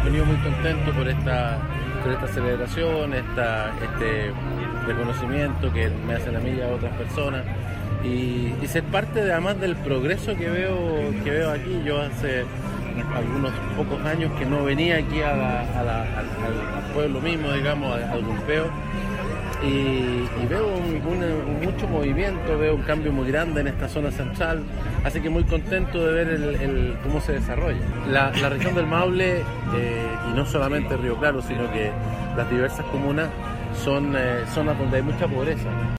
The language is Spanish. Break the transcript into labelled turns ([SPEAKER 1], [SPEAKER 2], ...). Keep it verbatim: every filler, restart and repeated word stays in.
[SPEAKER 1] venido muy contento por esta, por esta celebración, esta, este reconocimiento que me hacen a mí y a otras personas. Y, y ser parte de, además del progreso que veo que veo aquí. Yo hace algunos pocos años que no venía aquí a la, a la, al, al pueblo mismo, digamos, al Gulpeo, y, y veo un, un, un mucho movimiento, veo un cambio muy grande en esta zona central, así que muy contento de ver el, el, cómo se desarrolla. La, la región del Maule, eh, y no solamente Río Claro, sino que las diversas comunas son eh, zonas donde hay mucha pobreza.